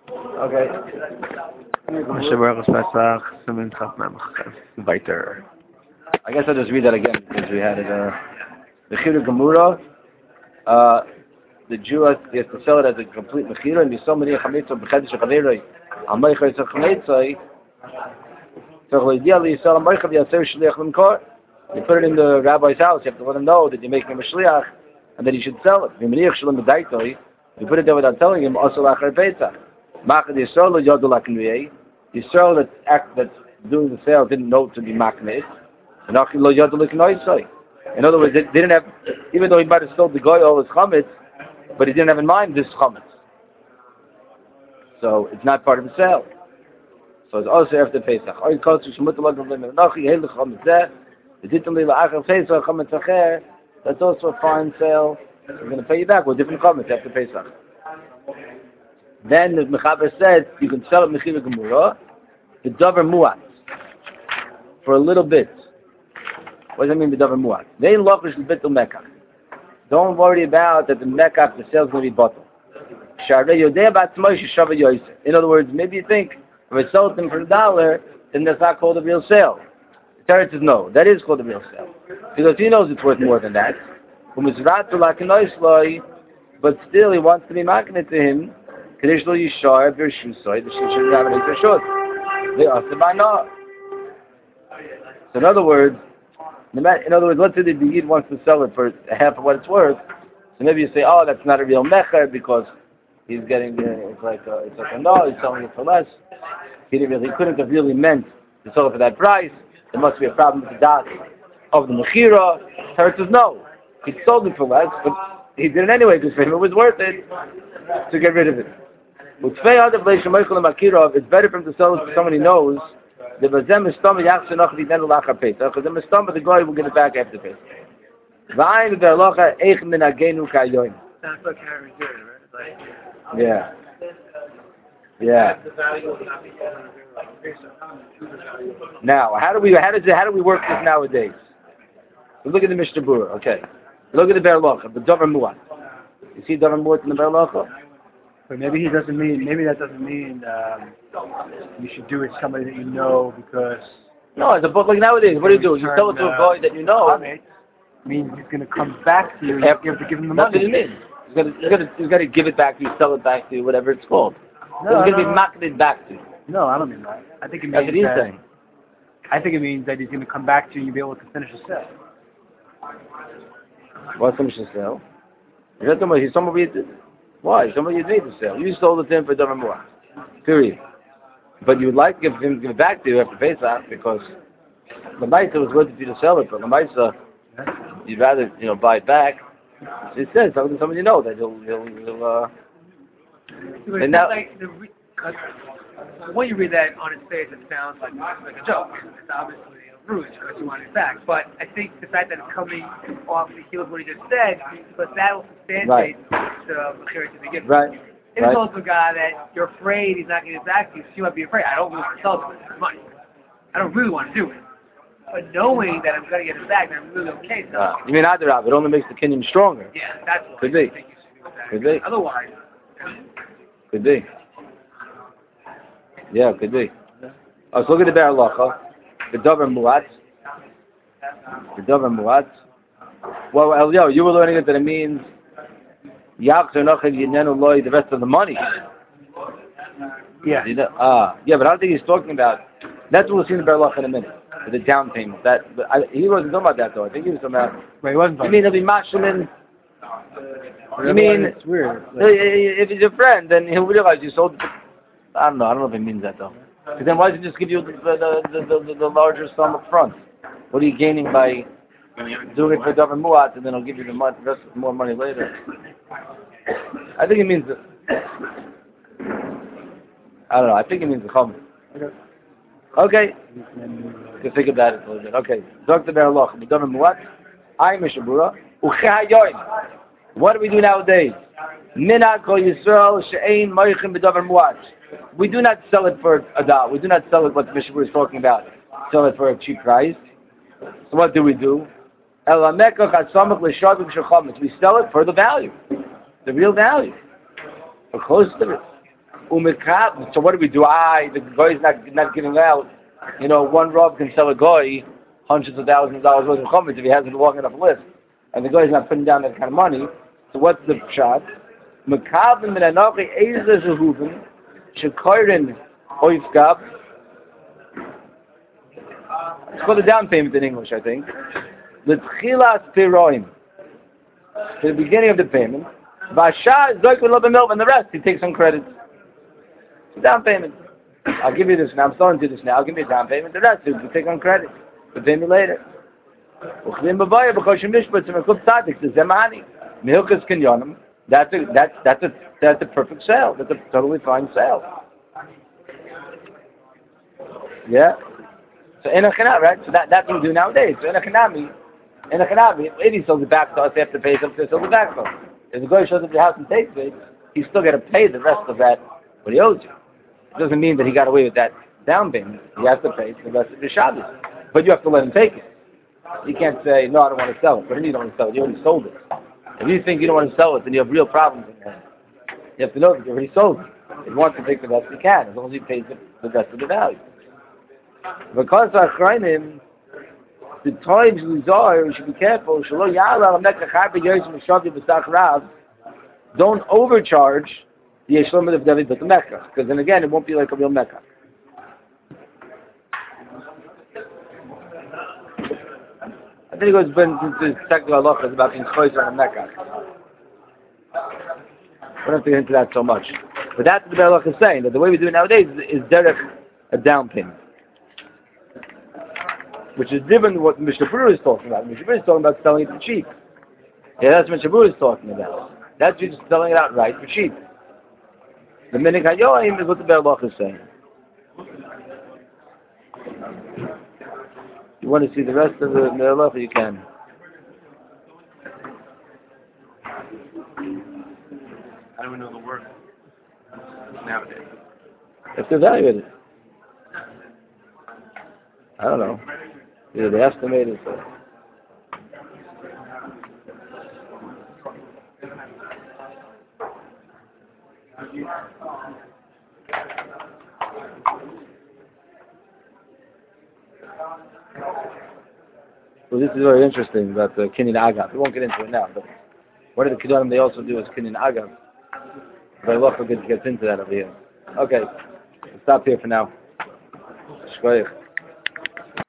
Okay. I guess I'll just read that again because we had it. The Chida Gemura. The Jew has to sell it as a complete mechira, and so many chametza b'chedesh chaveroi. Amaycher is a chametza. So ideally, you sell a meicher v'yaser shliach l'mkor. You put it in the rabbi's house. You have to let him know that you're making him a shliach, and that he should sell it. V'meniach shalom b'daitoi. You put it there without telling him. Also lachar peitach. Machad Yisrael lo yodu lakinuyei. Yisrael that's doing the sale didn't know to be makneh. And achi lo yodu lakinuyei. In other words, they didn't have, even though he might have sold the guy all his chametz, but he didn't have in mind this chametz. So it's not part of the sale. So it's also after Pesach. That's also a fine sale. We're going to pay you back with different chametz after Pesach. Then the Mechaber said you can sell it Mechila Gemura, the Dover Muat, for a little bit. What does that mean, the Dover Muat? They lochish the Bittul Mekach. Don't worry about that the Mekach, the sale is going to be bottled. In other words, maybe you think if I sold them for $1, then that's not called a real sale. The Torah says no, that is called a real sale. Because he knows it's worth more than that. But still he wants to be marketed to him. So in other words, let's say the Yid wants to sell it for half of what it's worth. So maybe you say, oh, that's not a real mecher because he's getting it's like a no, he's selling it for less. He couldn't have really meant to sell it for that price. There must be a problem with the dot of the mechira. Torah says no, he sold it for less, but he did it anyway because for him it was worth it to get rid of it. It's better for him to sell it to someone he knows. Because the guy will get it back after Pesach. Yeah. Yeah. Now, how do we work this nowadays? We look at the Mishnah Berurah, okay. Look at the Ber Locha, the Dover Muat. You see Dover Muat in the Ber Locha? But maybe that doesn't mean you should do it to somebody that you know because. No, it's a book like nowadays. What do? You sell it to a guy that you know. It means he's going to come back to you. You have to give him the money. That's what it means. He's got to give it back to you, sell it back to you, whatever it's called. No, it's going to be marketed back to you. No, I don't mean that. I think it means that's what he's saying. I think it means that he's going to come back to you and you'll be able to finish the sale. What finish the sale? He's somebody. Why? Somebody you need to sell. You sold it to him for Dover Muat. Period. But you would like to give it back to you after Pesach because the Maisa was good for you to sell it, but the Maisa, you'd rather buy it back. So it says somebody you know that he'll and now, when you read that on its face, it sounds like a joke. It's obviously rude because you want it back. But I think the fact that it's coming off the heels of what he just said, but that will substantiate the mechira to begin with. Right. If it's also a guy that you're afraid he's not going to get it back to you, so you might be afraid. I don't really want to sell it for money. I don't really want to do it. But knowing that I'm going to get it back, then I'm really okay. So. You mean Adarab, it only makes the kinyan stronger. Yeah, that's what Could be. I think you should do with that. Could be. Otherwise. Could be. Yeah, could be. So look at the Ber Locha, the Dover Muat. The Dover Muat. Well, Elio, you were learning that it means the rest of the money. Yeah. Yeah, but I don't think he's talking about. That's what we'll see in the Ber Locha in a minute. The down payment. He wasn't talking about that though. I think he was talking about. Right, he wasn't. You mean he'll be mashlim? You mean it's weird? If he's your friend, then he'll realize you sold. I don't know if it means that though. Because then why does he just give you the larger sum up front? What are you gaining by doing it for Dover Muat and then he'll give you the rest more money later? I think it means. I don't know. I think it means the chum. Okay. You can think about it a little bit. Okay. Dr. Berloch, the Dover Muat. I'm Mishnah Berurah. What do we do nowadays? Minhag Kol Yisrael she'ein moichin b'davar muat. We do not sell it for $1. We do not sell it what the Mishnah is talking about. Sell it for a cheap price. So what do? We sell it for the value, the real value. We're close to it. Umekab. So what do we do? The guy's not giving out. One Rav can sell a guy hundreds of thousands of dollars worth of chametz if he hasn't walking off a list, and the guy's not putting down that kind of money. So what's the shot? Mekabim min anochi ezer zehuven shekoirin oifgab. It's called a down payment in English, I think. L'tchilas piroim. To the beginning of the payment. Vasha zoik v'lo and the rest he takes on credit. It's a down payment. I'll give you this now. I'm starting to do this now. I'll give you a down payment. The rest you take on credit. But pay me later. That's a perfect sale. That's a totally fine sale. Yeah. So in a chana, right? So that's what we do nowadays. So in a chanami, if he sells it back to us, they have to pay something to sell it back to us. If the guy shows up at your house and takes it, he's still got to pay the rest of that what he owes you. It doesn't mean that he got away with that down payment. He has to pay the rest of the Shabbos. But you have to let him take it. You can't say, no, I don't want to sell it. But you don't want to sell it. You already sold it. If you think you don't want to sell it, then you have real problems in your hand. You have to know that you already sold it. If you want to take the rest, you can, as long as he pays the rest of the value. Because the times we are, we should be careful. Don't overcharge the Yeshlomet of David, but the Mecca. Because then again, it won't be like a real Mecca. I think it goes into technical halachas about being choice on a Mecca. We don't have to get into that so much. But that's what the Be'alach is saying, that the way we do it nowadays is derech a down payment. Which is different than what Mishnah Berurah is talking about. Mishnah Berurah is talking about selling it for cheap. Yeah, that's what Mishnah Berurah is talking about. That's just selling it outright for cheap. The Minik HaYoim is what the Be'alach is saying. If you want to see the rest of the Be'alach, you can. How do we know the work nowadays? If they evaluate it. I don't know. Either they estimate it or... Well, this is very interesting about the Kinyan Agav. We won't get into it now, but what are the Kedonim they also do is Kinyan Agav. But I love to get into that over here. Okay, we'll stop here for now. Shkoyach.